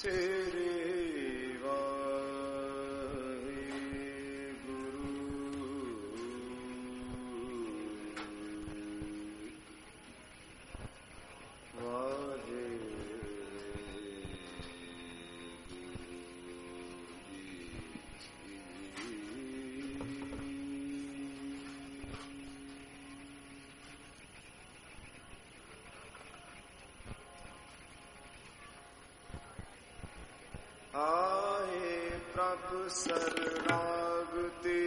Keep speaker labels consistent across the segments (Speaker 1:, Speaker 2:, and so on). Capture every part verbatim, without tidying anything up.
Speaker 1: तेरे आए प्रभु शरणागति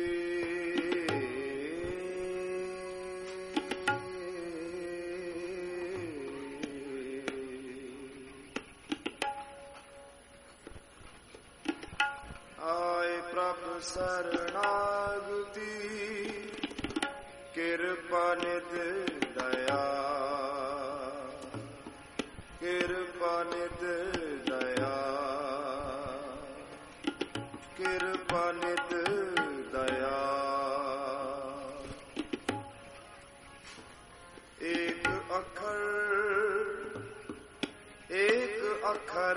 Speaker 1: आए प्रभु शरणागति कृपा निध दया कृपा निध दया कृपा निध दया। एक अखर एक अखर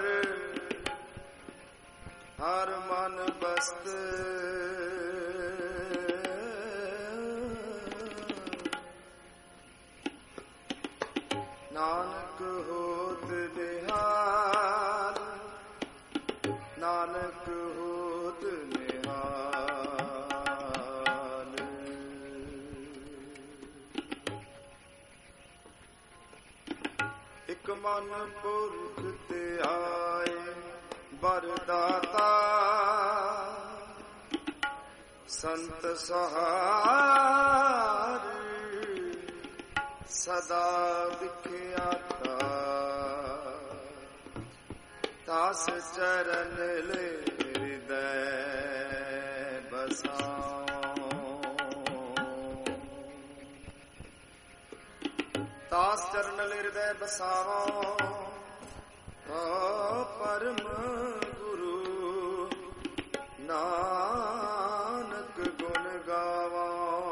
Speaker 1: हर मन बस्त नानक होत निहाल नानक होत निहाल। एक मन पुरख ते आए वरदाता संत सहार सदा विख्याता तास चरण ले हृदय बसाओ तास चरण ले हृदय बसाओ परम गुरु नानक गुण गावा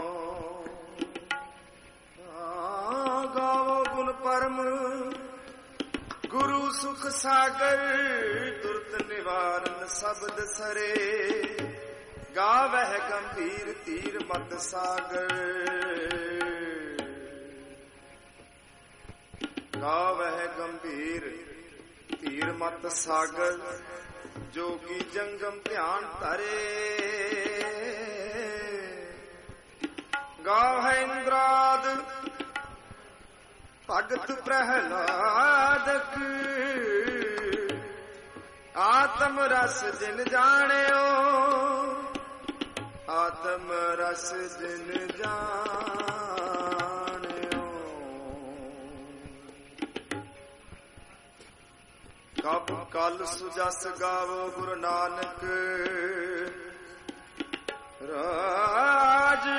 Speaker 1: गावो गुण परम गुरु सुख सागर दुर्त निवारण शब्द सरे गावह गंभीर तीर मत सागर गावह गंभीर तीर मत सागर जोगी जंगम ध्यान धरे गावह इंद्राद भगत प्रहलादक आत्म रस जिन जानियो आत्म रस जिन जानियो। कब कल सुजस गावो गुरु नानक राज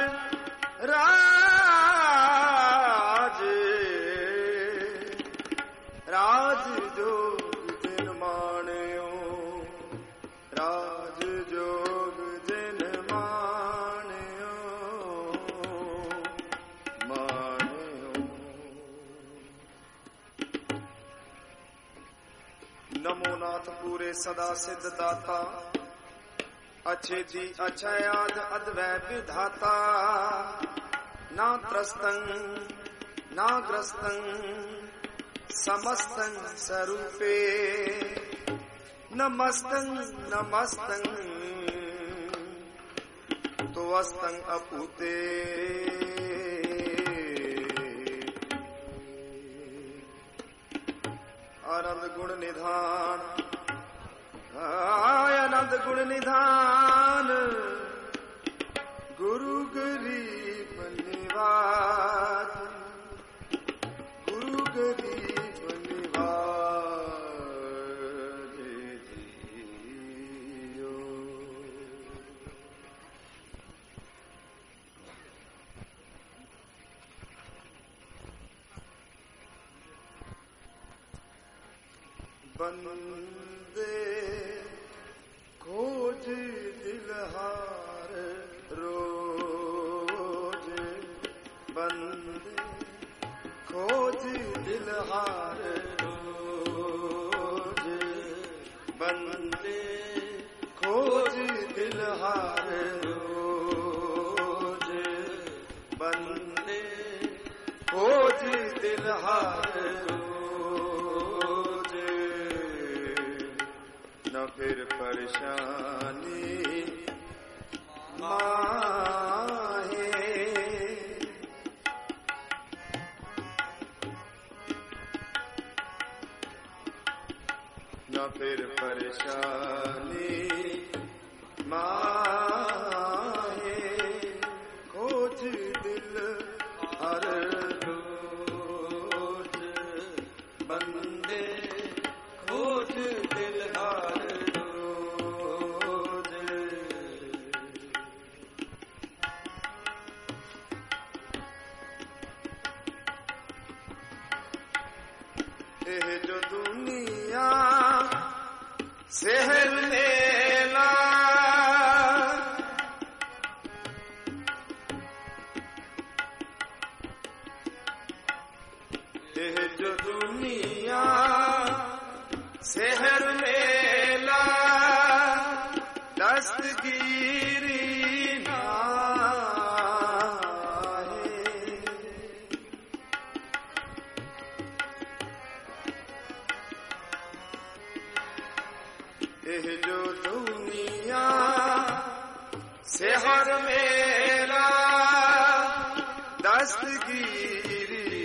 Speaker 1: राज राज जोग जिन मानियो राज जोग जिन मानियो मानियो। नमो नाथ पूरे सदा सिद्ध दाता अच्छे दी अक्षयाद अद्वै विधाता ना त्रस्तं ना ग्रस्तं समस्तं स्वरूपे नमस्तं नमस्तं तुवस्तं अपूते। आनंद गुण निधान आनंद गुण निधान गुरु गरीब निवास गुरु गरीब निवास जियो। बंदे खोज दिलहार रोज बंदे खोज दिलहार रोज बंदे खोज दिल हार रोज, बंदे खोज दिल हार रोज, न फिर परेशानी माहे, न फिर परेशानी माहे, खोज दिल हर रोज, बंदे खोज दिल हर रोज। एह जो दुनिया शहर मेला, एह जो दुनिया शहर मेला, दस्तगीरी नाहे, एह जो दुनिया शहर मेला, दस्तगीरी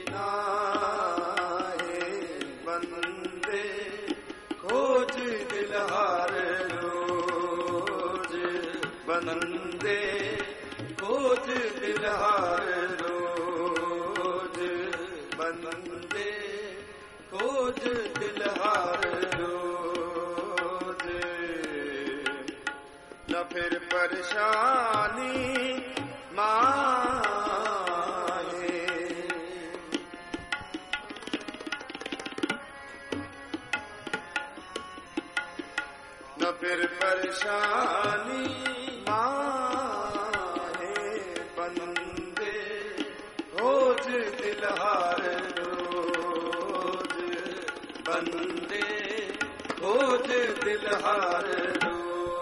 Speaker 1: नाहे, बंदे खोज दिल हर रोज, बंदे खोज दिल हर रोज, बंदे खोज दिल हर रोज, न फिर परेशानी माहे, न फिर परेशानी माहे, बंदे खोज दिल हर रोज, बंदे खोज दिल हर रोज।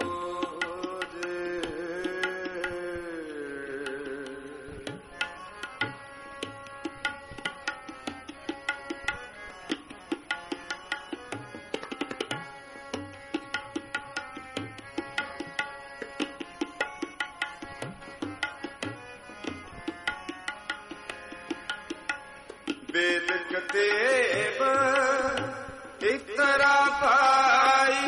Speaker 1: वेद कतेब इतरा पाई,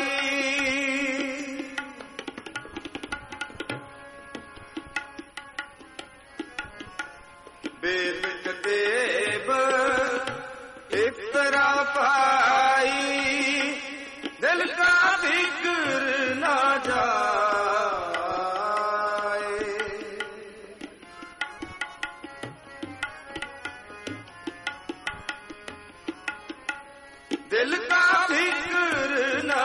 Speaker 1: वेद कतेब इतरा पाई, दिल का फिक्र ना जाए, दिल का फिक्र न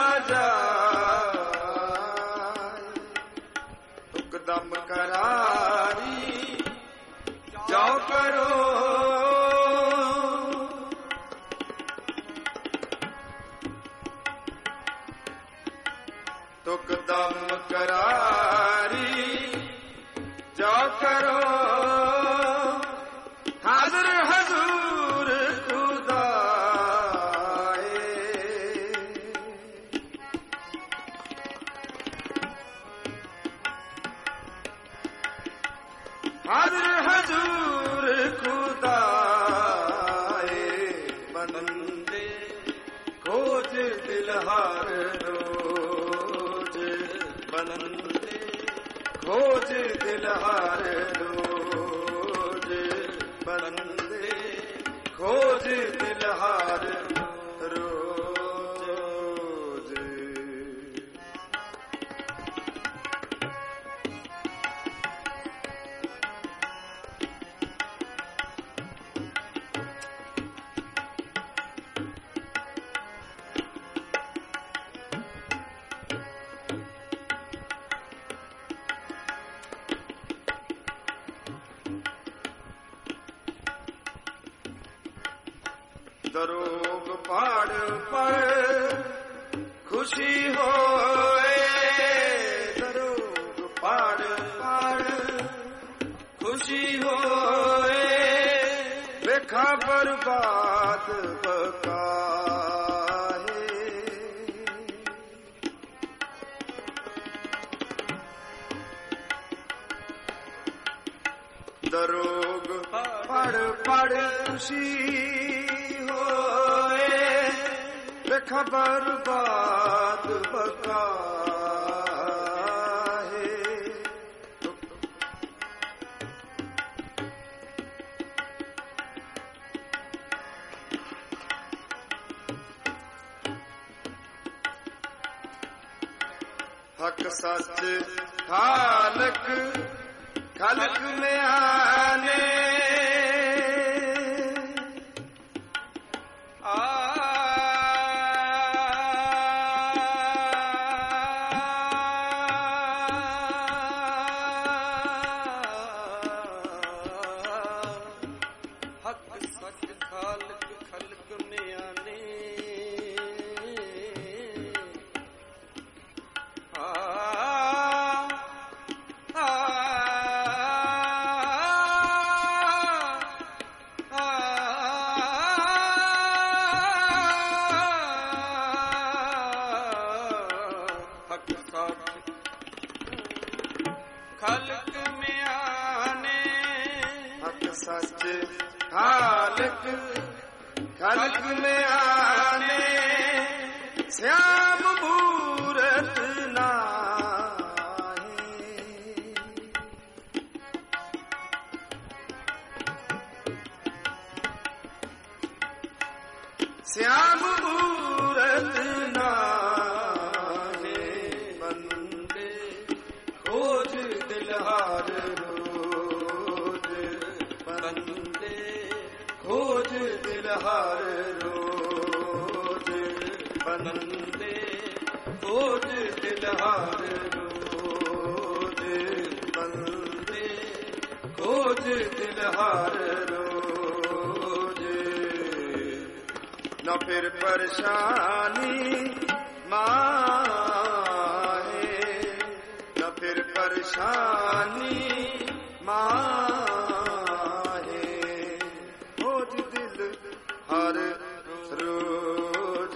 Speaker 1: जाए, तुकदम करारी जाओ करो, तुकदम करारी जाओ करो, हाजिर हजूर खुदा, हाजिर हजूर खुदाए, बंदे खोज दिल हर रोज, बंदे खोज दिल हर रोज, बंदे खोज दिल हर रोज। खुशी होए दरोग पाड़ पाड़ खुशी होए बेखा बर्बाद बकाहे दरोग पढ़ पढ़ खुशी होए बेखा बर्बाद बकाहे हक सच खालक खालक में आने आ हक सच खालक खालक में आने खालक में आने हक सच खालक खालक में आने श्याम मूरत नाहे श्याम मूरत नाहे बंदे खोज दिलहार रोज बंदे खोज दिलहार रोज बंदे खोज दिलहार रोज बंदे खोज दिलहार रोज न फिर परेशानी माहे न फिर परेशानी माहे खोज दिल हर रोज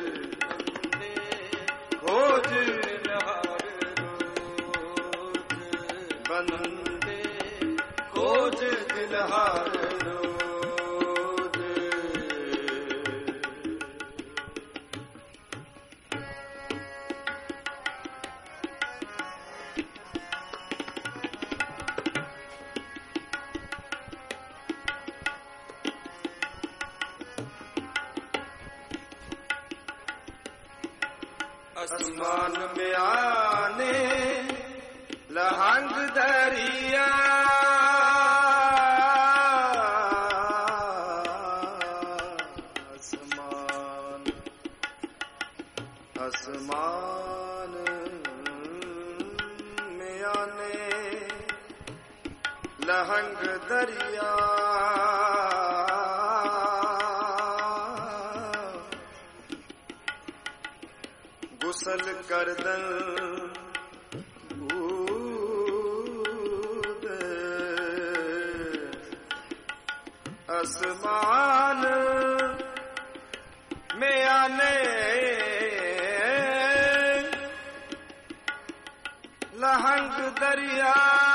Speaker 1: खोज हर रोज बंदे खोज दिल हर रोज आसमान में आने लहंग दरिया आसमान आसमान में आने लहंग दरिया गुसल करदन बूद आसमान में आने लहंग दरिया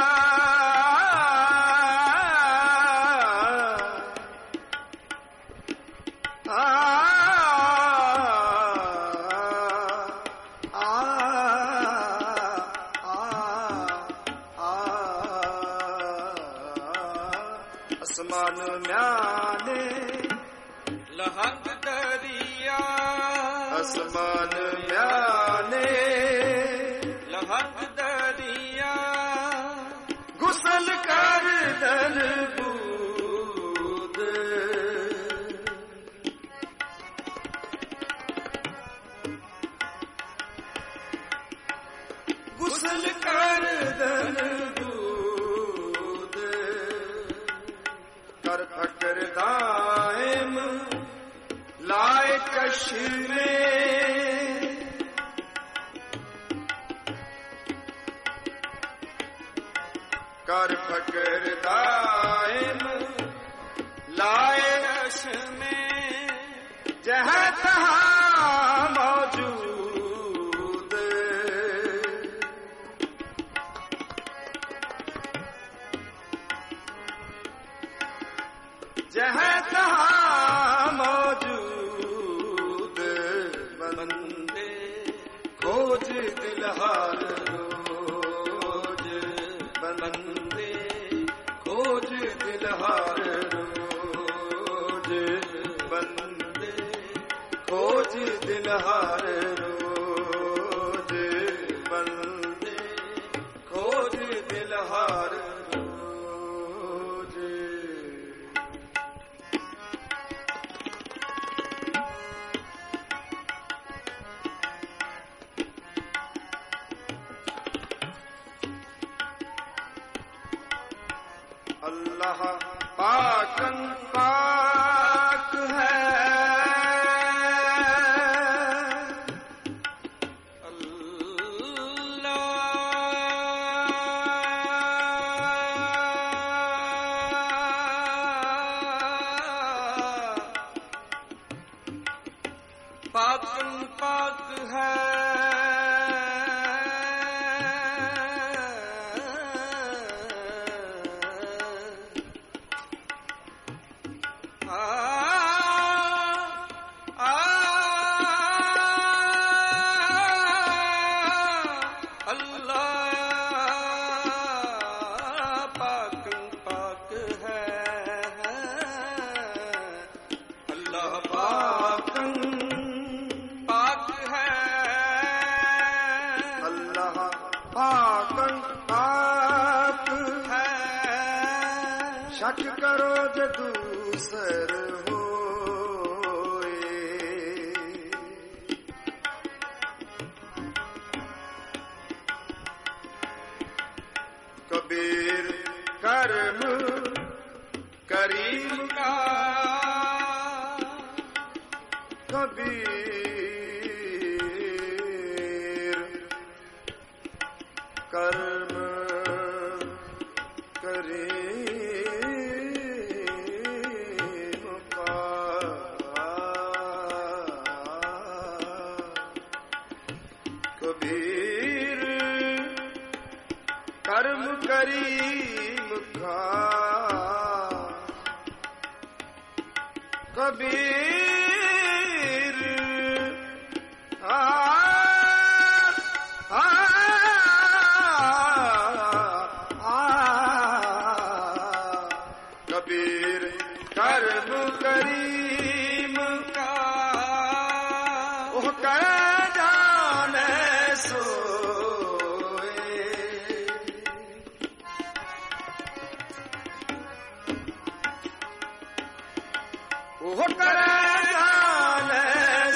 Speaker 1: आसमान में आने लहंग दरिया आसमान में आने लहंग दरिया गुसल कर दन बूद गुसल कर दन बूद कर फकर दायम लाए कश में कर फकर दायम लाए अश में जहाँ तहाँ मौजूद जहाँ तहाँ मौजूद बंदे खोज दिलहार रोज बंदे खोज दिलहार रोज बंदे खोज दिलहार रोज बंदे खोज दिलहार रोज। अल्लाह पाकन पाक है पाकन पाक है पाकन पाक है शक करो जो दूसर होए कबीर कर्म करीम का कबीर कर्म करीम का कबीर कर्म करीम का कबीर आ कबीर कर्म करीम का ओह कर जाने सोए ओह कर जाने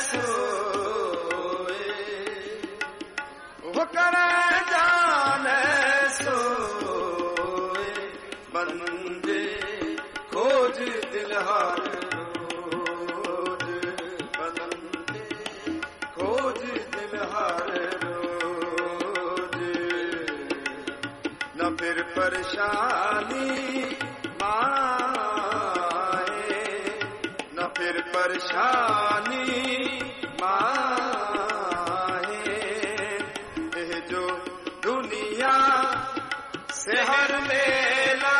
Speaker 1: सोए ओह कर जाने सोए बंदे खोज दिलहार रोज बंदे खोज दिलहार रोज न फिर परेशानी माए न फिर परेशानी माए ये जो दुनिया से हर मेला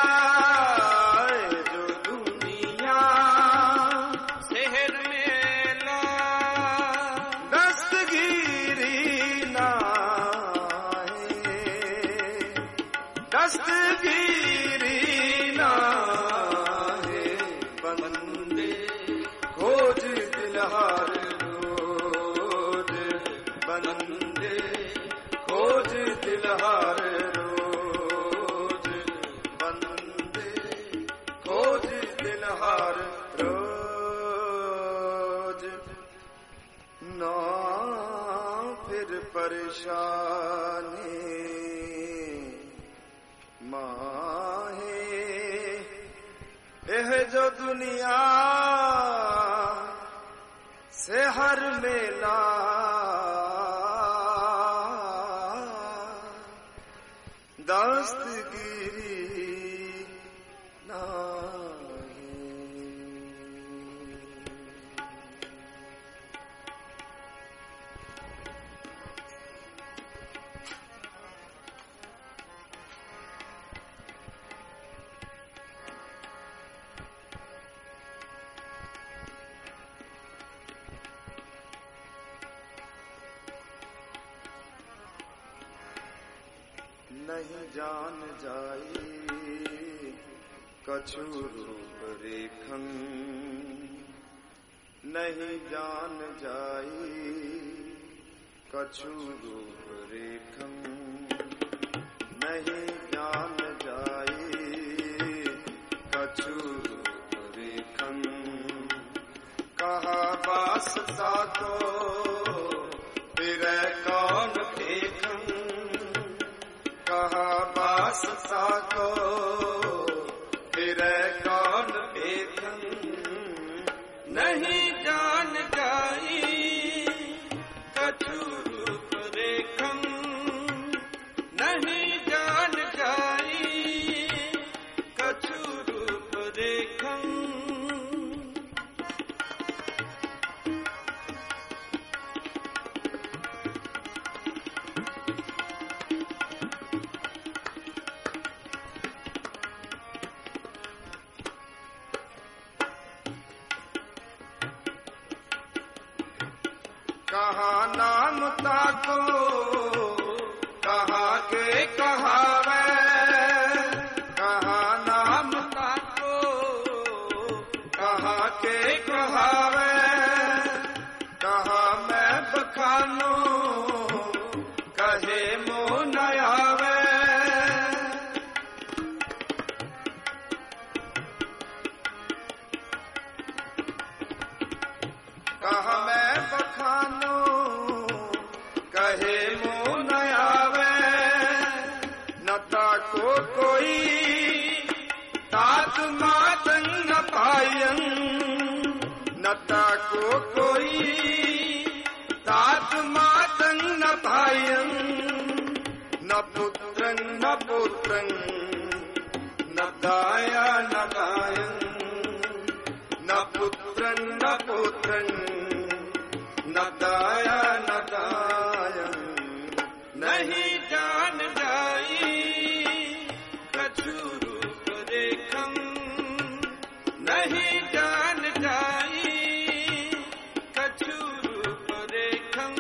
Speaker 1: दस्तगीरी ना है बंदे खोज दिलहार रोज बंदे खोज दिलहार रोज बंदे खोज दिलहार रोज ना फिर परेशानी माहे यह जो दुनिया से हर मेला दस्तगीरी नहीं जान जाई कछु रूप रेखन, नहीं जान जाई कछु रूप रेखन, नहीं जान जाई कछु रूप रेखन। कहा वासता को फिर कौन देखन, कहा वासता को फिर कौन देखन, नहीं जान जाई कछु रूप रेखन, नहीं जान जाई कछु रूप रेखन। कहा नाम ताको कहा के कहावे, कहा नाम ताको कहा के कहावे, कहा मैं बखानो कहे मोह न आवे। कहा मैं बखानो कहे मोह न आवे, नता को कोई तात मातन न पायन, नता को कोई तात मातन न पायन, न पुत्रन न पुत्रन न दाया न दायन, न पुत्रन न पुत्रन न दाया न दायन, नहीं जान जाई कछु रूप रेखन, नहीं जान जाई कछु रूप रेखन।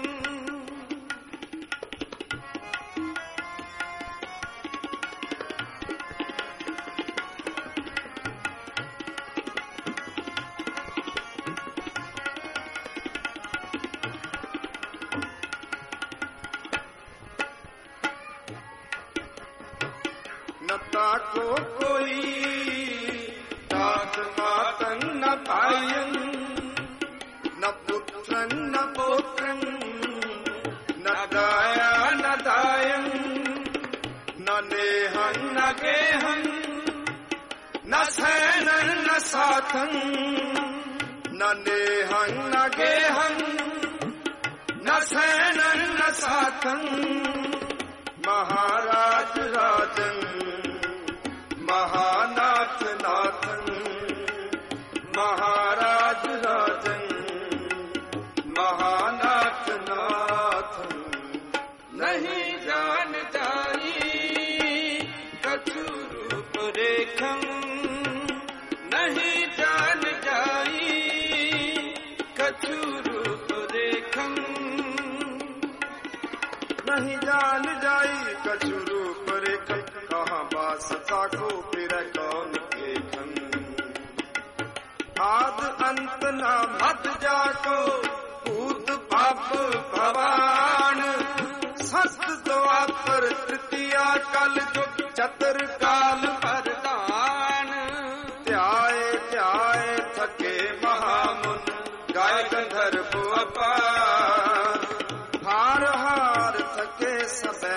Speaker 1: नता को कोई तात मातन न पायन, न पुत्रन न पौत्रन न दाया न दायन, न नेहन न गेहन न सैनन न साथन, न नेहन न गेहन न सैनन न साथन। महाराज राजन महानाथ नाथन, महाराज राजन महानाथ नाथन, नहीं जान जाई कछु रूप रेखन, नहीं जान जाई कछु रूप रेखन, नहीं जान जाई कछु रूप रेखन। कहा वासता को फिर कौन देखन, आद अंत न मत जाको भूत पाप भवान, सत द्वापर तृतीया कल युग चतुर काल वरदान। त्याए त्याए थके महामुन गाय गंधर्व अपार, हार हार थके सबे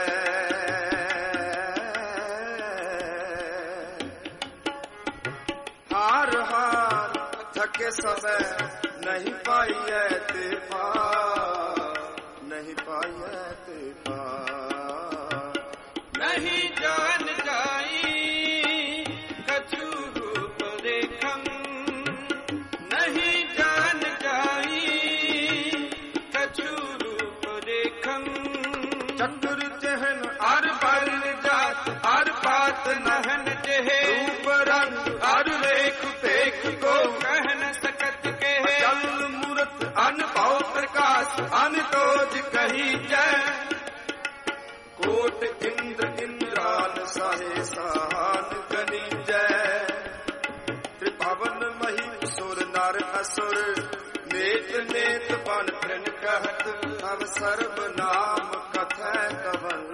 Speaker 1: हार हार थके सबे, नहीं पाइए ते पार, नहीं पाइए ते पार, नहीं जान जाई कछु रूप रेखन, नहीं जान जाई कछु रूप रेखन। चतुर जहन अर बल जात अर पात नहन जहे, रूप रंग अर रेख पेख को कहन सकत के, जल मूर्त अनुभव प्रकाश अनतोज कही जय, कोट इंद्र इंद्र कहत अब सर्व नाम कथै कवन,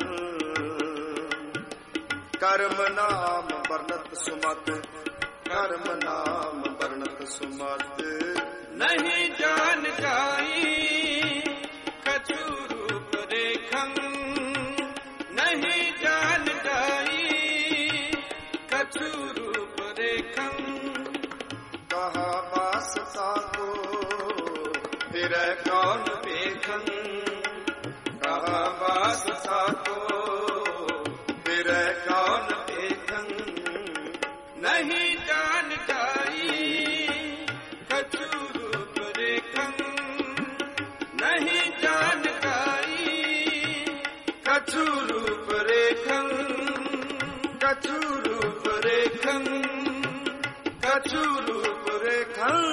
Speaker 1: कर्म नाम वर्णत सुमत, कर्म नाम वर्णत सुमत।
Speaker 2: नहीं जान जाई कछु रूप रेखन, नहीं जान जाई कछु रूप रेखन।
Speaker 1: कहा बास ताको फिर कौन देखन, कहा बास ताको फिर कौन देखन।
Speaker 2: नहीं जान जाई कछु रूप रेखन, नहीं जान जाई
Speaker 1: कछु रूप रेखन, कछु रूप रेखन, कछु रूप रेखन।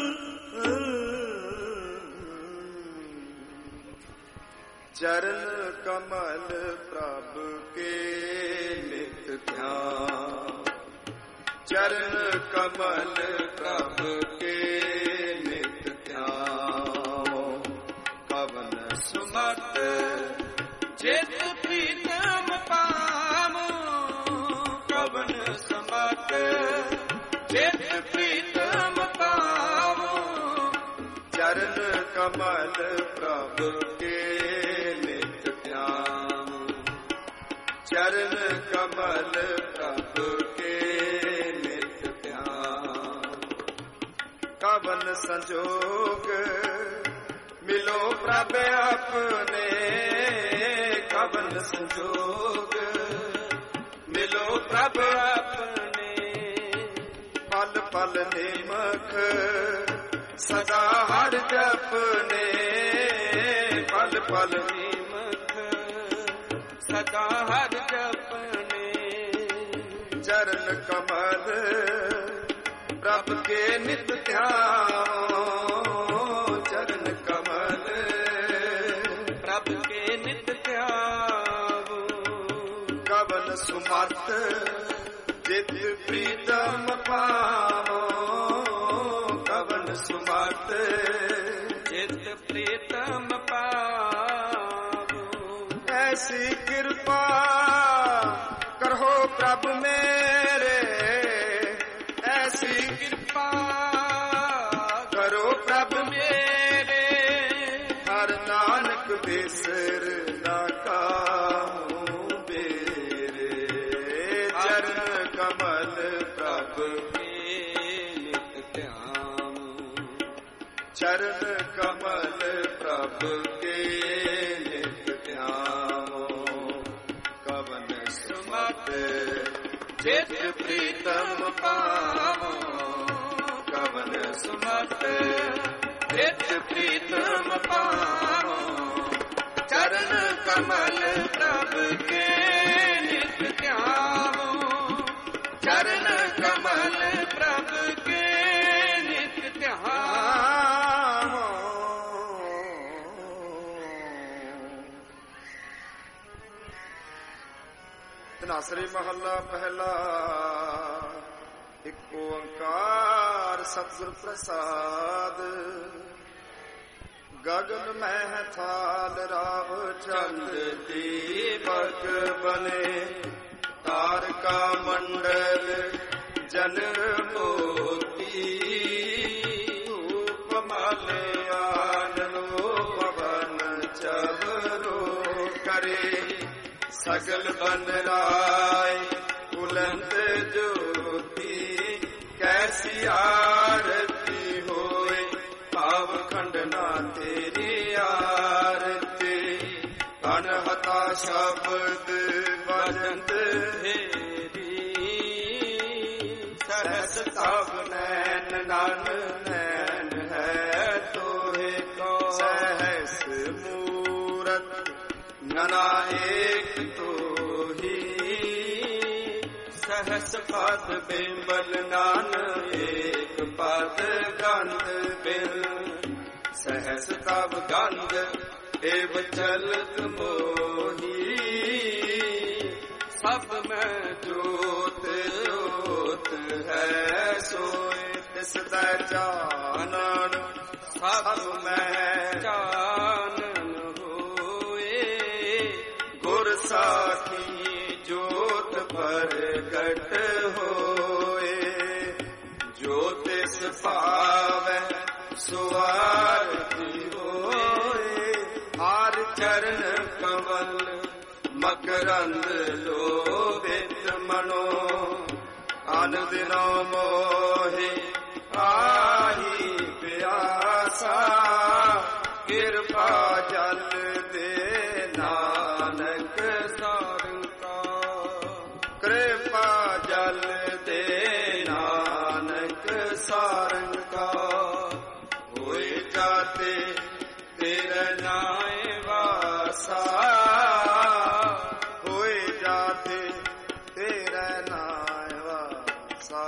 Speaker 1: चरण कमल प्रभु के नित ध्यान, चरण कमल प्रभु के नित ध्यान। कवन सुमत
Speaker 2: चित प्रीतम पामो, कवन सुमत चित प्रीतम पामो।
Speaker 1: चरण कमल प्रभु के नित ध्यान, चरण कमल प्रभु के नित ध्यान। कवन संजोग मिलो प्रभु अपने, कवन संजोग मिलो प्रभु अपने। पल पल निमख सदा हर जपने, पल पल
Speaker 2: निमख सदा हर जपने।
Speaker 1: चरण कमल प्रभु के नित ध्यान, चरण कमल
Speaker 2: प्रभु के नित ध्यान।
Speaker 1: कवन सुमत चित प्रीतम पावो, कवन सुमत
Speaker 2: चित प्रीतम पावो।
Speaker 1: ऐसी कृपा करो प्रभु मेरे, ऐसी
Speaker 2: कृपा
Speaker 1: करो प्रभु
Speaker 2: मेरे।
Speaker 1: हर नानक बिसर ना काहू बेरे। चरण कमल प्रभु
Speaker 2: के नित ध्यान,
Speaker 1: चरण कमल प्रभु के नित ध्यान। कवन सुमत चित प्रीतम पावो, कवन सुमत चित प्रीतम पावो। चरण कमल प्रभु के नित ध्यान, चरण कमल प्रभु के नित ध्यान। तनासरी महला पहला। एक ओंकार सतगुर प्रसाद, गगन में थाल राव चंद दीपक बने। तारका मंडल जन मोती, धूप माल्यानो पवन चवरो करे। सगल बन राय बुलंद ज्योति, कैसी आरती होए पाव खंडना तेरी आरती। अनहता शब्द बजंत हेरी, सहस तब नैन नन नैन है तोहे को। सहस मूरत नना एक तो ही, सहस पद बिमल नान एक पद गंध बिल। सहस तब गंध एव चलत मोही, सब में जोत जोत है सोए। तिस दै जानन सब में जान, ਚਰਨ ਕਮਲ ਮਕਰੰਦ ਲੋਭਿਤ ਮਨੋ ਆਨੰਦ ਨੋ ਮੋਹਿ ਆਹੀ ਪਿਆਸਾ ਕਿਰਪਾ ਜਲ ਦੇ ਨਾਨਕ
Speaker 2: ਸਾਰੰਗਾ
Speaker 1: ਕਿਰਪਾ ਜਲ ਦੇ ਨਾਨਕ ਸਾਰੰਗਾ ਹੋਏ ਜਾਤੇ ਤੇਰੇ ਨਾਏ ਵਾਸਾ ਹੋਏ ਜਾਤੇ ਤੇਰੇ ਨਾਏ ਵਾਸਾ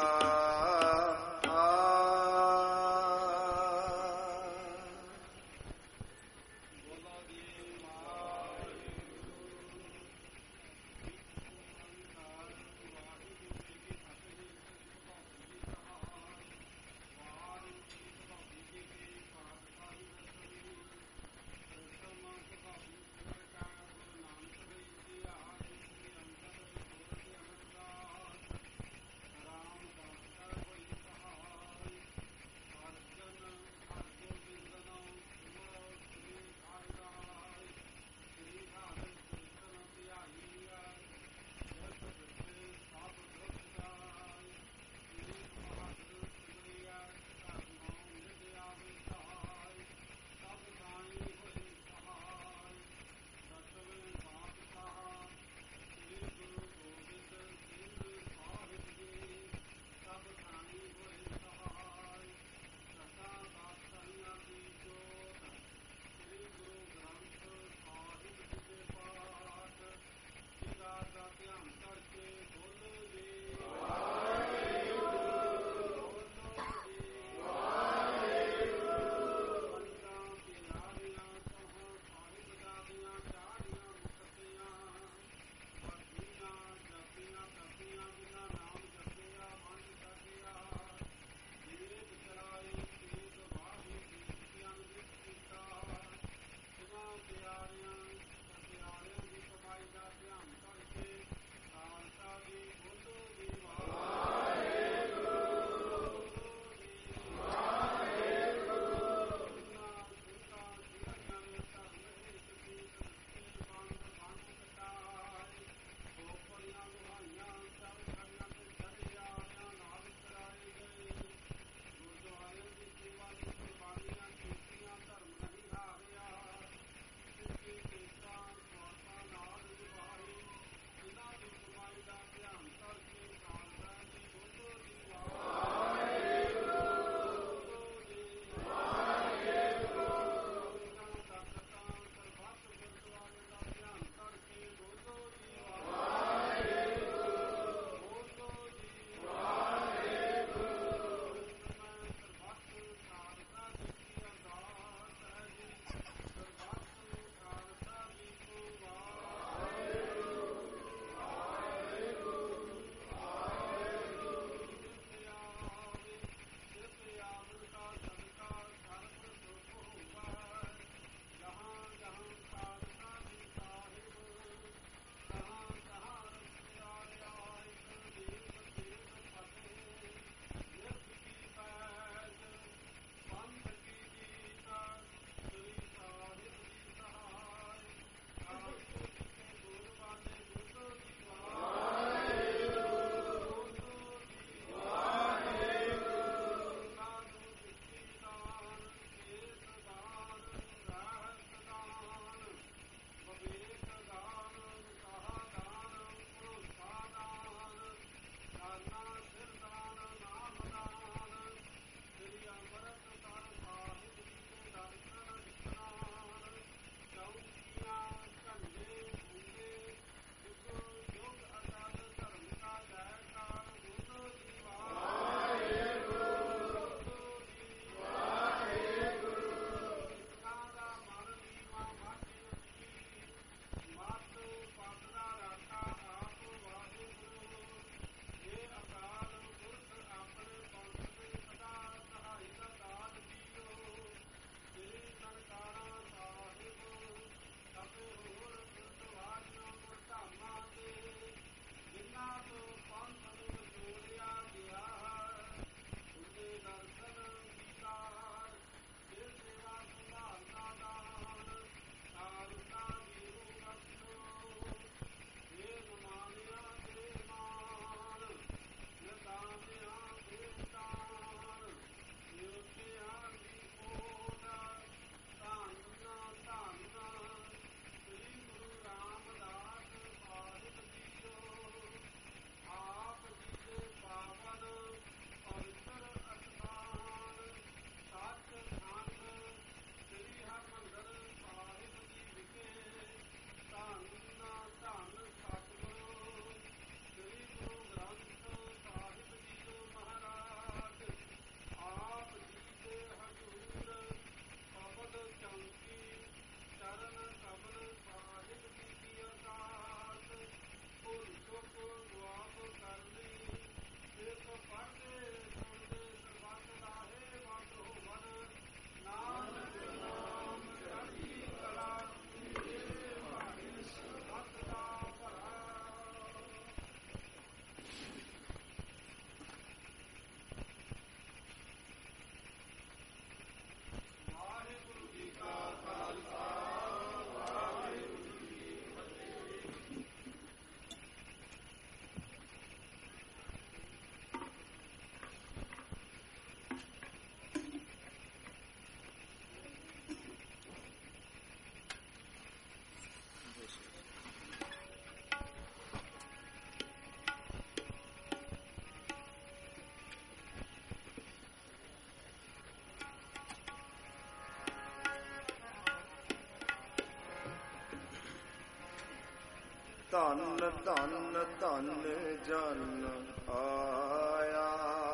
Speaker 1: ਧਨ ਧਨ ਧਨ ਜਨ ਆਇਆ।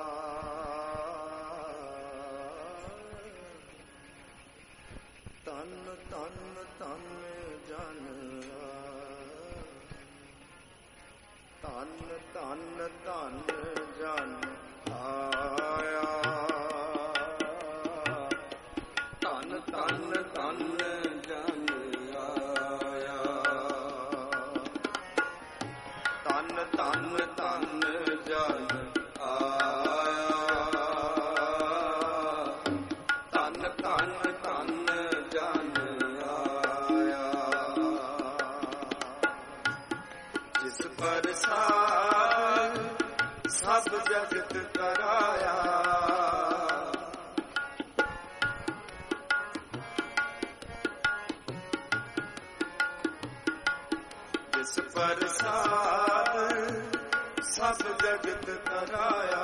Speaker 1: ਧਨ ਧਨ ਧਨ ਜਨ ਆਇਆ। ਧਨ ਧਨ ਧਨ ਜਨ ਆਇਆ। ਧਨ ਧਨ ਧਨ ਜਨ ਆਇਆ। ਧਨ ਧਨ ਧਨ ਜਨ ਆਇਆ। ਧਨ ਧਨ ਧਨ ਜਨ ਆਇਆ। ਜਿਸ ਪ੍ਰਸਾਦ ਸਭ ਜਗਤ ਕਰਾਇਆ। ਜਿਸ ਪ੍ਰਸਾਦ ਸਭ ਜਗਤ ਕਰਾਇਆ।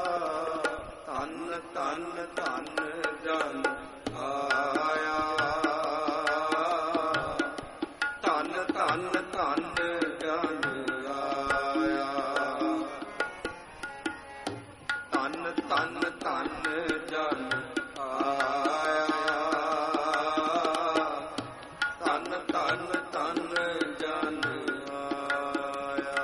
Speaker 1: ਧਨ ਧਨ ਧਨ ਜਨ ਆਇਆ। ਧਨ ਧਨ ਧਨ ਜਨ ਆਇਆ। ਧਨ ਧਨ ਧਨ ਜਨ ਆਇਆ। ਧਨ ਧਨ ਧਨ ਜਨ ਆਇਆ।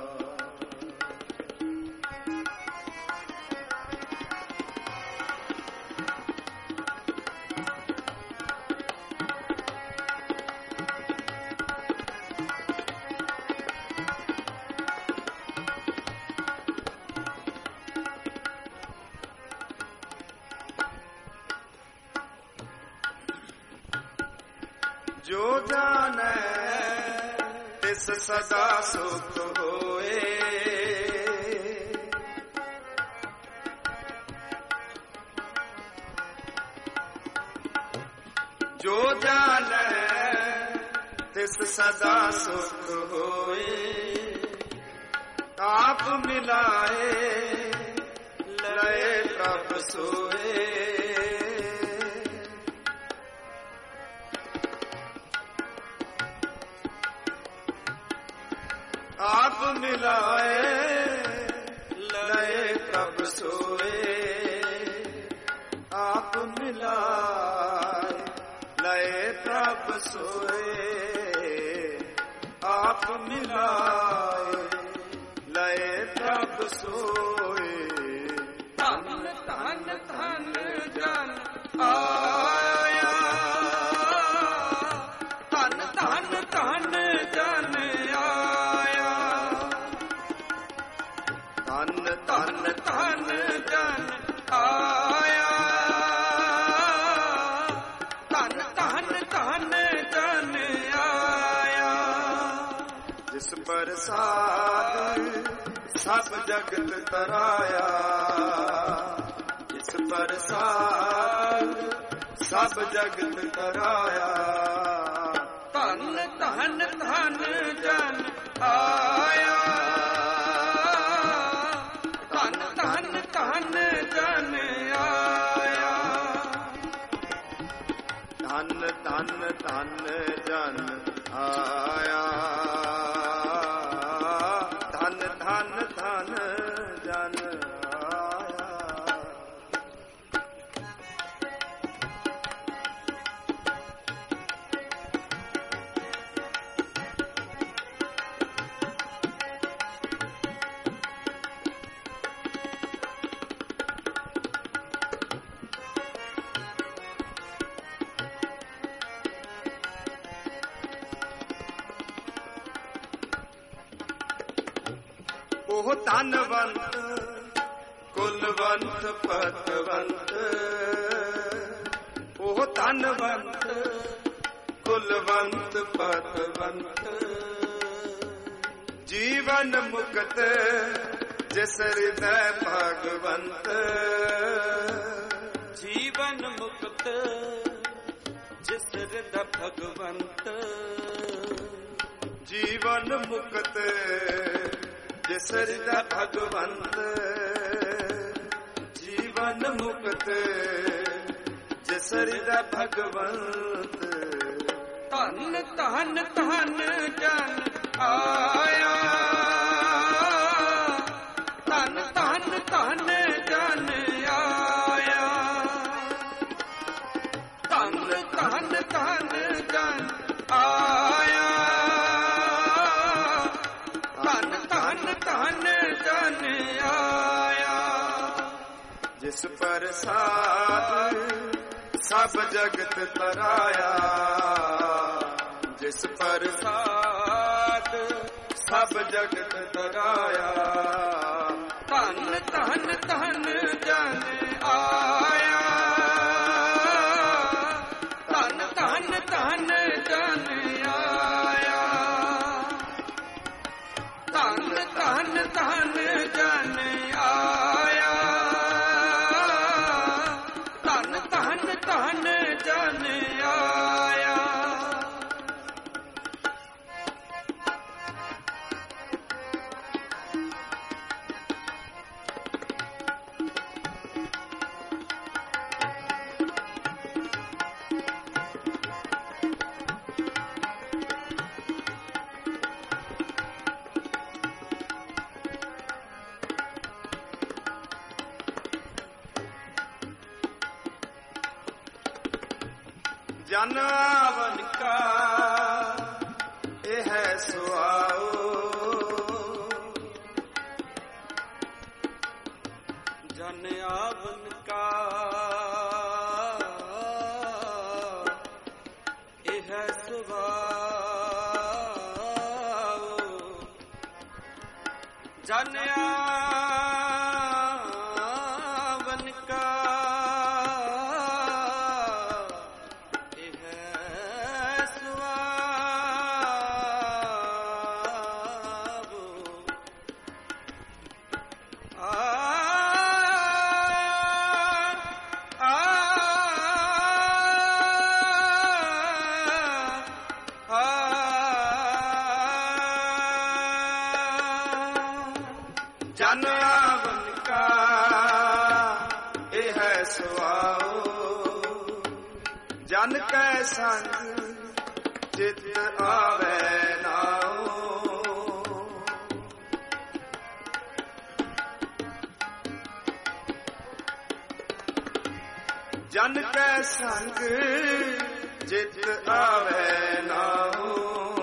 Speaker 1: ਜੋ ਜਾਣੈ ਤਿਸ ਸਦਾ ਸੁਖ ਹੋਏ। ਜੋ ਜਾਣੈ ਤਿਸ ਸਦਾ ਸੁਖ ਹੋਏ। ਆਪ ਮਿਲਾਏ ਲਏ ਪ੍ਰਭ ਸੋਏ। ਆਪ ਮਿਲਾਏ ਲਏ ਪ੍ਰਭ ਸੋਏ। ਆਪ ਮਿਲਾਏ ਲਏ ਪ੍ਰਭ ਸੋਏ। ਆਪ ਮਿਲਾਏ ਲਏ ਪ੍ਰਭ ਸੋਏ। ਧਨ ਧਨ ਧਨ ਜਨ ਆਇਆ। ਧਨ ਧਨ ਧਨ ਜਨ ਆਇਆ। ਧਨ ਧਨ ਧਨ ਜਨ ਆਇਆ। ਧਨ ਧਨ ਧਨ ਜਨ ਆਇਆ। ਜਿਸ ਪ੍ਰਸਾਦ ਸਭ ਜਗਤ ਤਰਾਇਆ। ਜਿਸ ਪ੍ਰਸਾਦ ਸਭ ਜਗਤ ਤਰਾਇਆ। ਧਨ ਧਨ ਧਨ ਜਨ ਆਇਆ। ਧਨ ਧਨ ਧਨ ਜਨ ਆਇਆ। ਧਨ ਧਨ ਧਨ ਜਨ ਆਇਆ। ਧਨ ਧਨ ਧਨ ਜਨ ਆਇਆ। ਉਹ ਧਨਵੰਤ ਕੁਲਵੰਤ ਪਤਵੰਤ। ਉਹ ਧਨਵੰਤ ਕੁਲਵੰਤ ਪਤਵੰਤ। ਜੀਵਨ ਮੁਕਤ ਜਿਸ ਹਿਰਦੈ ਭਗਵੰਤ। ਜੀਵਨ ਮੁਕਤ ਜਿਸ ਹਿਰਦੈ ਭਗਵੰਤ। ਜੀਵਨ ਮੁਕਤ ਜਿਸ ਹਿਰਦੈ ਭਗਵੰਤ। ਜੀਵਨ ਮੁਕਤ ਜਿਸ ਹਿਰਦੈ ਭਗਵੰਤ। ਧਨ ਧਨ ਧਨ ਜਨ
Speaker 2: ਆਇਆ। ਧਨ ਧਨ ਧਨ ਜਨ ਆਇਆ। ਧਨ ਧਨ ਧਨ ਜਨ ਆਇਆ। ਧਨ ਧਨ ਧਨ ਜਨ ਆਇਆ।
Speaker 1: ਜਿਸ ਪ੍ਰਸਾਦ ਸਭ ਜਗਤ ਤਰਾਇਆ। ਜਿਸ ਪ੍ਰਸਾਦ ਸਭ ਜਗਤ ਤਰਾਇਆ।
Speaker 2: ਧਨ ਧਨ ਧਨ ਜਨ ਆਇਆ। ਧਨ ਧਨ ਧਨ ਜਨ ਆਇਆ। ਧਨ ਧਨ ਧਨ ਜਨ ਆਇਆ। ਧਨ ਧਨ ਧਨ ਜਨ ਆਇਆ।
Speaker 1: ਜਨ ਆਵਨ ਕਾ ਇਹ ਹੈ ਸੁਆਓ।
Speaker 2: ਜਨ ਆਵਨ ਕਾ ਇਹ ਹੈ ਸੁਭਾਓ। ਜਨ ਆਵਨ ਕਾ
Speaker 1: ਜਨ ਆਵਨ ਕਾ ਇਹ ਹੈ ਸੁਆਓ। ਜਨ ਕੈ ਸੰਗ ਚਿਤ ਆਵੈ ਨਾਉ। ਜਨ ਕੈ ਸੰਗ ਚਿਤ ਆਵੈ ਨਾਉ।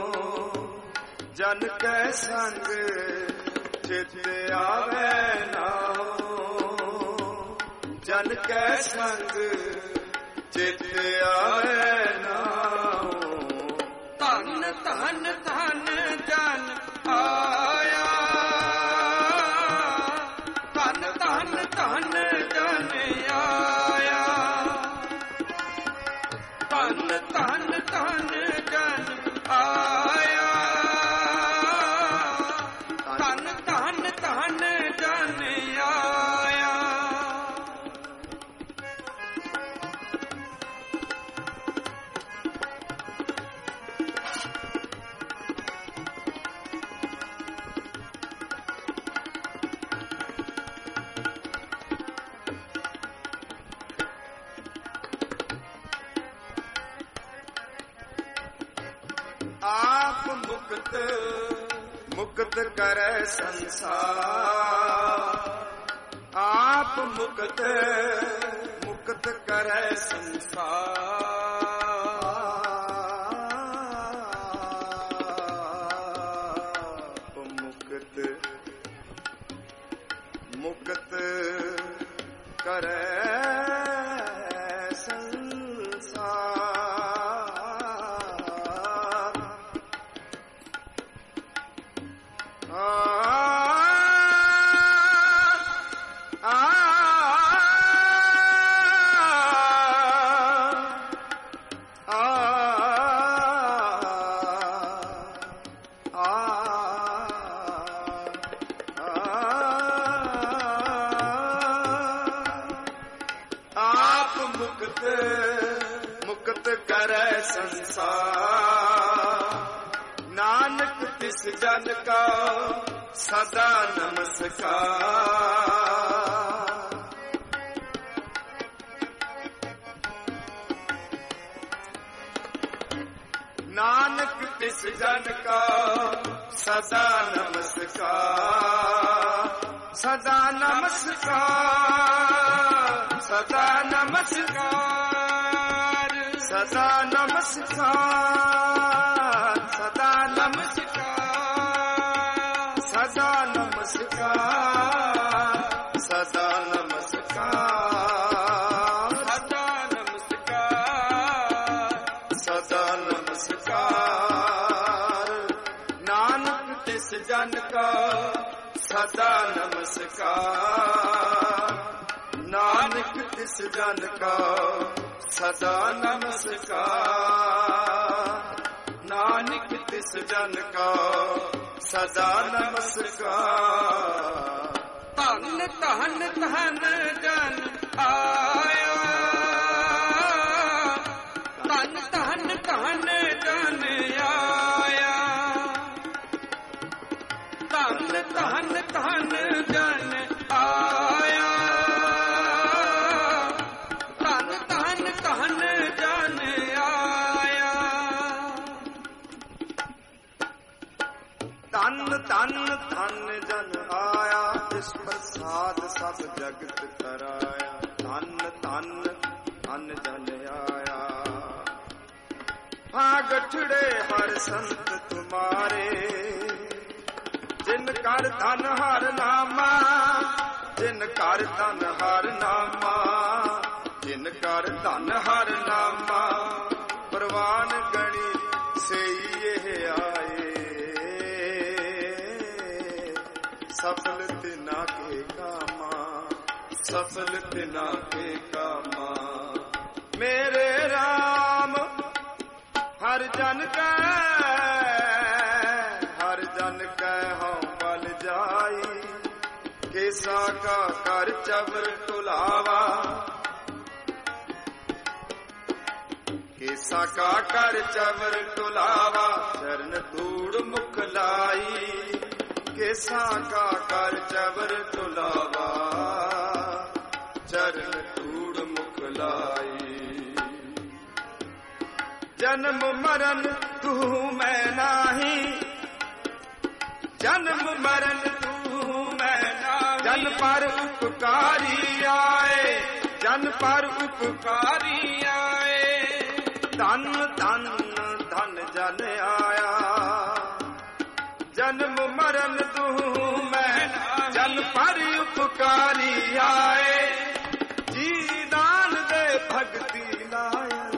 Speaker 1: ਜਨ ਕੈ ਸੰਗ ਚਿਤ ਆਵੈ ਨਾਉ। ਜਨ ਕੈ ਸੰਗ ਚਿਤ ਆਵੈ ਨਾਉ।
Speaker 2: ਧਨ ਧਨ ਧਨ ਜਨ ਆਇਆ। ਧਨ ਧਨ ਧਨ ਜਨ ਆਇਆ। ਧਨ ਧਨ ਧਨ ਜਨ ਆਇਆ। ਧਨ ਧਨ ਧਨ ਜਨ ਆਇਆ।
Speaker 1: ਆਪ ਮੁਕਤ ਮੁਕਤ ਕਰੈ ਸੰਸਾਰ। ਆਪ ਮੁਕਤ ਮੁਕਤ ਕਰੈ ਸੰਸਾਰ। ਮੁਕਤ ਮੁਕਤ ਕਰੈ ਮੁਕਤ ਕਰੈ ਸੰਸਾਰ। ਨਾਨਕ ਤਿਸ ਜਨ ਕਾ ਸਦਾ ਨਮਸਕਾਰ। ਨਾਨਕ ਤਿਸ ਜਨ ਕਾ ਸਦਾ ਨਮਸਕਾਰ, ਸਦਾ ਨਮਸਕਾਰ, ਸਦਾ ਨਮਸਕਾਰ, ਸਦਾ ਨਮਸਕਾਰ, ਸਦਾ ਨਮਸਕਾਰ, ਸਦਾ ਨਮਸਕਾਰ, ਸਦਾ ਨਮਸਕਾਰ, ਸਦਾ ਨਮਸਕਾਰ, ਸਦਾ ਨਮਸਕਾਰ। ਨਾਨਕ ਤਿਸ ਜਨ ਕਾ ਸਦਾ ਨਮਸਕਾਰ, ਨਾਨਕ ਤਿਸ ਜਨ ਕਾ ਸਦਾ ਨਮਸਕਾਰ, ਨਾਨਕ ਤਿਸ ਜਨ ਕਾ ਸਦਾ ਨਮਸਕਾਰ।
Speaker 2: ਧੰਨ ਧੰਨ ਧੰਨ ਜਨ ਆਇਆ, ਧੰਨ ਧੰਨ ਧੰਨ ਜਨ ਆਇਆ, ਧੰਨ ਧੰਨ ਧੰਨ ਜਨ ਆਇਆ, ਧੰਨ ਧੰਨ ਧੰਨ ਜਨ ਆਇਆ।
Speaker 1: ਧੰਨ ਧੰਨ ਧੰਨ ਜਨ ਆਇਆ, ਤਿਸ ਪ੍ਰਸਾਦ ਸਭ ਜਗਤ ਤਰਾਇਆ। ਧੰਨ ਧੰਨ ਧੰਨ ਜਨ ਆਇਆ, ਹਾਂ ਗਠੜੇ ਹਰ ਸੰਤ ਤੁਮਾਰੇ, ਜਿਨ ਕਰ ਧਨ ਹਰ ਨਾਮਾ, ਜਿਨ ਕਰ ਧਨ ਹਰ ਨਾਮਾ, ਜਿਨ ਕਰ ਧਨ ਹਰ ਨਾਮਾ। ਪ੍ਰਵਾਨ ਗਣੀ ਸਈ ਇਹ ਆਏ, ਸਫਲ ਤਿਨਾ ਕੇ ਕਾਮਾ, ਸਫਲ ਤਿਨਾ ਕੇ ਕਾਮਾ। ਮੇਰੇ ਰਾਮ ਹਰ ਜਨ ਕੈ, ਹਰ ਜਨ ਕੈ ਹਉ ਬਲ ਜਾਈ। ਕੇਸਾ ਕਾ ਕਰ ਚਬਰ ਟੁਲਾਵਾ, ਕੇਸਾ ਕਾ ਕਰ ਚਬਰ ਟੁਲਾਵਾ। ਚਰਨ ਧੂੜ ਮੁਖ ਲਾਈ, ਕੇਸਾ ਕਾ ਕਰ ਚਬਰ ਟੁਲਾਵਾ। ਚਰਨ ਧੂੜ ਮੁਖ ਲਾਈ। ਜਨਮ ਮਰਨ ਤੂੰ ਮੈਂ ਨਾਹੀ, ਜਨਮ ਮਰਨ ਤੂੰ ਮੈਂ ਨਾਹੀ। ਜਨ ਪਰ ਉਪਕਾਰੀ ਆਏ, ਜਨ ਪਰ ਉਪਕਾਰੀ ਆਏ। ਧੰਨ ਧੰਨ ਧੰਨ ਜਨ ਆਇਆ, ਜਨਮ ਮਰਨ ਤੂੰ ਮੈਂ ਨਾਹੀ। ਜਨ ਪਰ ਉਪਕਾਰੀ ਆਏ, ਜੀ ਦਾਨ ਦੇ ਭਗਤੀ ਲਾਇ।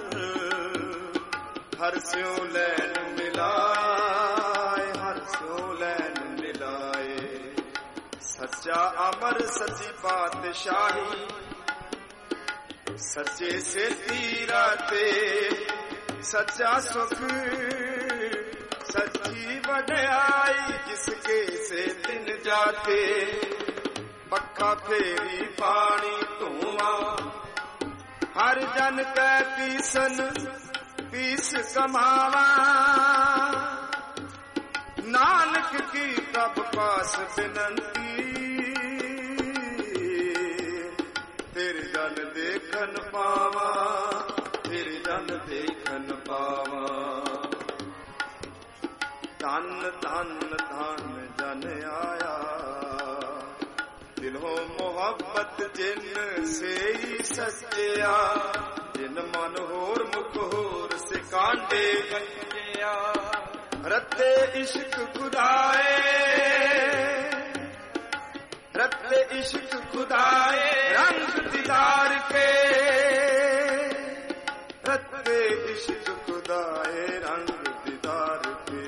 Speaker 1: ਹਰ ਸਿਉ ਲੈਨ ਮਿਲਾਏ, ਹਰ ਸਿਉ ਲੈਨ ਮਿਲਾਏ। ਸੱਚਾ ਅਮਰ ਸੱਚੀ ਪਾਤਸ਼ਾਹੀ, ਸੱਚੇ ਸੇ ਤੀਰਾ ਤੇ। ਸੱਚਾ ਸੁਖ ਸੱਚੀ ਵਡਿਆਈ, ਜਿਸਕੇ ਸੇ ਤਿਨ ਜਾਤੇ। ਪੱਖਾ ਫੇਰੀ ਪਾਣੀ ਧੂਆ, ਹਰ ਜਨ ਕੈ ਪੀਸਨ ਪੀਸ ਕਮਾਵਾ। ਨਾਨਕ ਕੀ ਤਬ ਪਾਸ ਬਿਨੰਤੀ, ਫਿਰ ਜਨ ਦੇਖਨ ਪਾਵਾ, ਫਿਰ ਜਨ ਦੇਖਨ ਪਾਵਾ। ਧੰਨ ਧੰਨ ਧੰਨ ਜਨ ਆਇਆ, ਦਿਲੋਂ ਮੁਹੱਬਤ ਜਿਨ ਸੇਈ ਸੱਚਿਆ। ਜਿਨ ਮਨ ਹੋਰ ਮੁਖ ਹੋਰ ਸਿਕਾਂਡੇ ਗੰਜਿਆ। ਰੱਤੇ ਇਸ਼ਕ ਖੁਦਾਏ, ਰੱਤੇ ਇਸ਼ਕ ਖੁਦਾਏ। ਰੰਗ ਦੀਦਾਰ ਕੇ, ਰੱਤੇ ਇਸ਼ਕ ਖੁਦਾਏ। ਰੰਗ ਦੀਦਾਰ ਕੇ।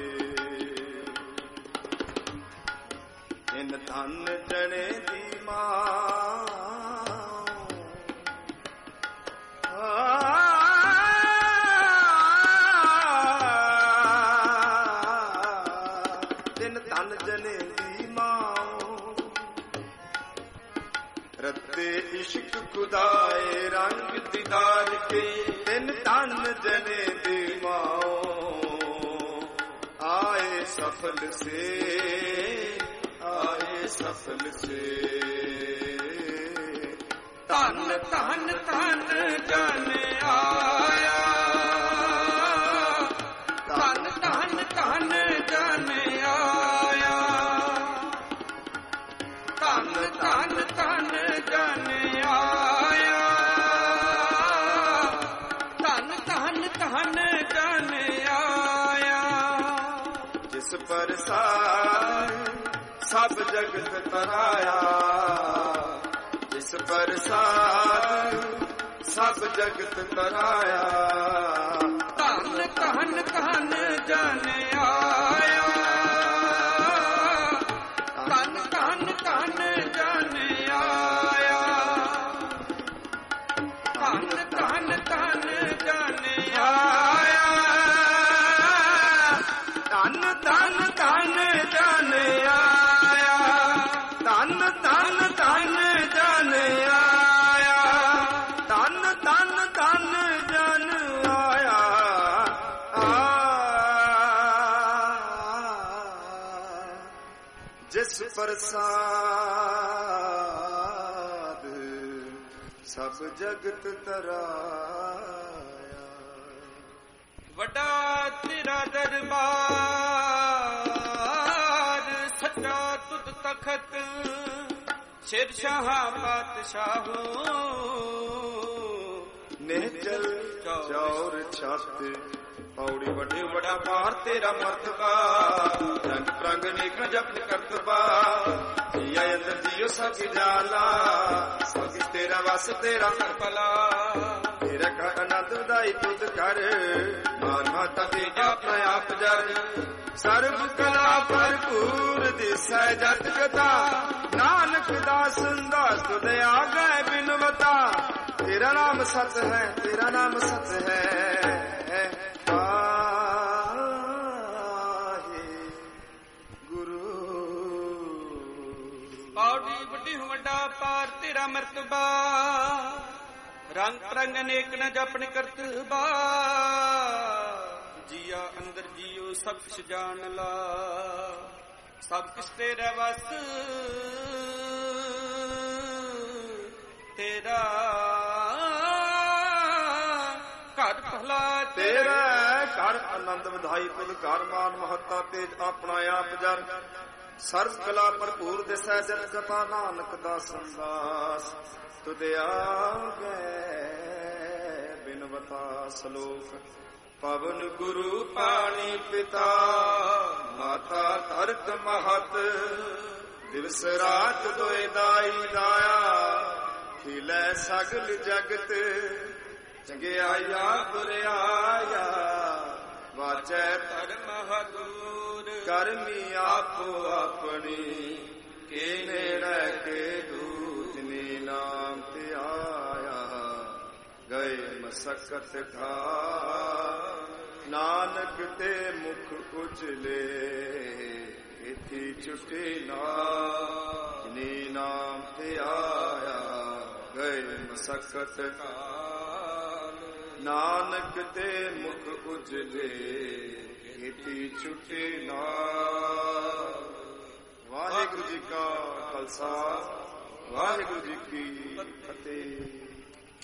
Speaker 1: ਇਨ ਧਨ ਜਣੇ ਦੀ ਮਾਂ, ਤਿਨ ਧਨ ਜਣੇ ਦੀ ਮਾਂ। ਰੱਤੇ ਇਸ਼ਕ ਖੁਦਾਏ, ਰੰਗ ਦੀਦਾਰ ਕੇ। ਤਿਨ ਧਨ ਜਣੇ ਦੀ ਮਾਂ, ਆਏ ਸਫਲ ਸੇ, ਆਏ ਸਫਲ ਸੇ।
Speaker 2: ਧੰਨ ਧੰਨ ਧੰਨ ਜਨ ਆਇਆ, ਧੰਨ ਧੰਨ ਧੰਨ ਜਨ ਆਇਆ।
Speaker 1: ਜਿਸ ਪ੍ਰਸਾਦ ਸਭ ਜਗਤ ਤਰਾਇਆ, ਜਿਸ ਪ੍ਰਸਾਦ ਸਭ ਜਗਤ ਤਰਾਇਆ।
Speaker 2: ਧੰਨ ਧੰਨ ਧੰਨ ਜਨ ਆਇਆ, ਧੰਨ ਧੰਨ ਧੰਨ ਜਨ ਆਇਆ, ਧੰਨ ਧੰਨ ਧੰਨ ਜਨ ਆਇਆ,
Speaker 1: ਧੰਨ ਧੰਨ ਧੰਨ ਜਨ ਆਇਆ, ਧੰਨ ਧੰਨ ਧੰਨ ਜਨ ਆਇਆ, ਧੰਨ ਧੰਨ ਧੰਨ ਜਨ ਆਇਆ। ਜਿਸ ਪ੍ਰਸਾਦ ਸਭ ਜਗਤ ਤਰਾਇਆ।
Speaker 2: ਵੱਡਾ ਤੇਰਾ ਦਰਬਾਰ ਸੱਚਾ ਤੁਧ ਤਖਤ, ਸਿਰ ਸ਼ਾਹ ਪਾਤਸ਼ਾਹੋ
Speaker 1: ਨਿਹਚਲ ਚੌਰ ਛੱਤ ਪੌੜੀ ਵੱਡੇ ਵੱਡਾ ਪਾਰ ਤੇਰਾ ਮਰਤਬਾ, ਰੰਗ ਪ੍ਰੰਗ ਨੇਕ ਜਪਨ ਕਰਤਬਾ, ਜੀਆ ਅੰਦਰ ਜੀਓ ਸਭ ਜਾਲਾ, ਸਭ ਤੇਰਾ ਵਸ ਤੇਰਾ ਕਰਪਲਾ, ਤੇਰਾ ਕਾ ਆਨੰਦ ਉਦਾਈ ਤੁਧ ਕਰ, ਮਾਨ ਮਾਤਾ ਤੇ ਆਪਣਾ ਆਪ ਜਰ, ਸਰਬ ਕਲਾ ਭਰਪੂਰ ਦਿਸੈ ਜਤ ਕਥਾ, ਨਾਨਕ ਦਾਸ ਦਾਸ ਤੁਧ ਆਗੈ ਬਿਨਵਤਾ, ਤੇਰਾ ਨਾਮ ਸਤ ਹੈ, ਤੇਰਾ ਨਾਮ ਸਤ ਹੈ।
Speaker 2: ਪੌੜੀ ਵੱਡੀ ਵੱਡਾ ਪਾਰ ਤੇਰਾ ਮਰਤਬਾ, ਰੰਗ ਰੰਗ ਅਨੇਕ ਨ ਜਪਨ ਕਰਤਬਾ, ਜੀਆ ਅੰਦਰ ਜੀਓ ਸਭ ਕੁਛ ਜਾਣ ਲਾ, ਸਭ ਕੁਛ ਤੇਰਾ ਵਸ, ਤੇਰਾ ਘਰ ਭਲਾ
Speaker 1: ਤੇਰਾ ਘਰ ਆਨੰਦ ਵਧਾਈ ਤੁਧ ਘਰ ਮਾਨ ਮਹੱਤਾ ਤੇਜ ਆਪਣਾ ਆਪ ਜਰ, ਸਰਬ ਕਲਾ ਭਰਪੂਰ ਦਿਸੈ ਜਨ ਕਥਾ, ਨਾਨਕ ਦਾ ਸੰਦਾਸ ਤੁਧ ਆਗੈ ਬਿਨਵਤਾ। ਸਲੋਕ ਪਵਨ ਗੁਰੂ ਪਾਣੀ ਪਿਤਾ, ਮਾਤਾ ਧਰਤ ਮਹਤ, ਦਿਵਸ ਰਾਤ ਦੋਇ ਦਾਈ ਦਾਇਆ, ਖਿਲੈ ਸਗਲ ਜਗਤ, ਚੰਗਿਆਈਆ ਬੁਰਿਆਇਆ, ਵਾਚੈ ਧਰਮ ਹਦੂਰ, ਕਰਮੀ ਆਪੋ ਆਪਣੀ, ਕੇ ਨੇੜੇ ਕੇ ਦੂਜਨੀ ਨਾਮ ਤੇ ਆਇਆ, ਗਏ ਮਸਕਤ ਖਾ, ਨਾਨਕ ਤੇ ਮੁਖ ਉਜਲੇ, ਇਥੀ ਛੁਟੇ ਨਾ, ਜਿਨੀ ਨਾਮ ਤੇ ਆਇਆ, ਗਏ ਮਸਕਤ ਖਾ, ਨਾਨਕ ਤੇ ਮੁਖ ਉਜਲੇ, ਇਥੀ ਛੁਟੇ ਨਾ। ਵਾਹਿਗੁਰੂ ਜੀ ਕਾ ਖਾਲਸਾ, ਵਾਹਿਗੁਰੂ ਜੀ ਕੀ ਫਤਿਹ।